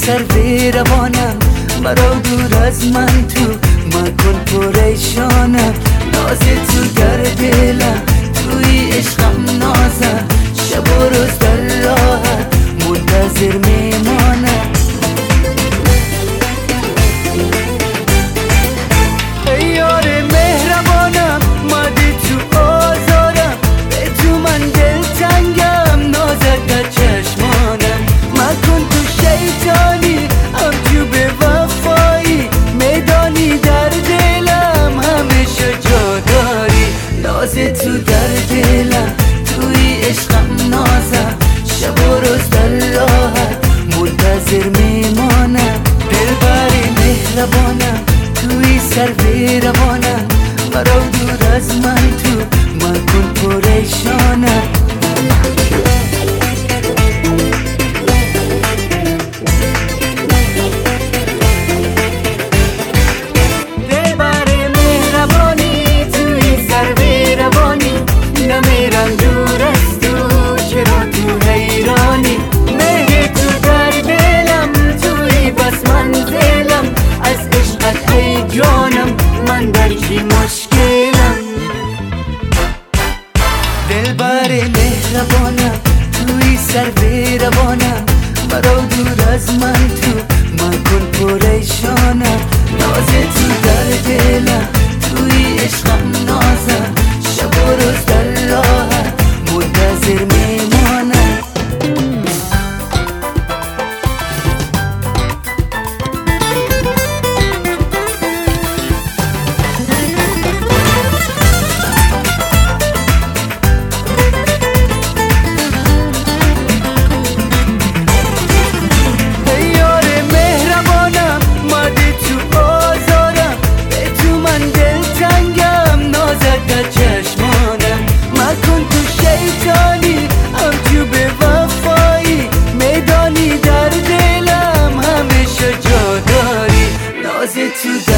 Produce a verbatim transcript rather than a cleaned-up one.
سر روانم، مرا دور از من تو مکن پریشانم. ناز تو در دلم، توی عشقم نازم، شب و روز در راحت منتظر میمانم. ای یار مهربانم، مادی تو آزارم، به تو من دلتنگم، نازت در چشمانم. مکن تو شیطانی، هم تو به وفایی، میدانی در دلم همیشه جا داری. ناز تو در دلم، توی عشقم نازم، شب و روز در راحت منتظر میمانم. دلبری مهربانم، توی سر روانم، مرا دور از من تو مکن پریشانم. نمیرم دور از تو، چرا تو حیرانی؟ مهر تو در دلم، توی بس منزلم، از عشقت ای جانم، من در چی مشکلم؟ دلبر مهربانم، توی سر روانم، مرا دور از من تو مکن پریشانم. ناز تو در دلم، توی عشقم نازم، شب و روز در راحت منتظر میمانم. ای یار مهربانم، مادی تو آزارم، به تو من دلتنگم، نازت در چشمانم. مکن تو شیطانی، هم تو به وفایی، میدانی در دلم همیشه جا داری. ناز تو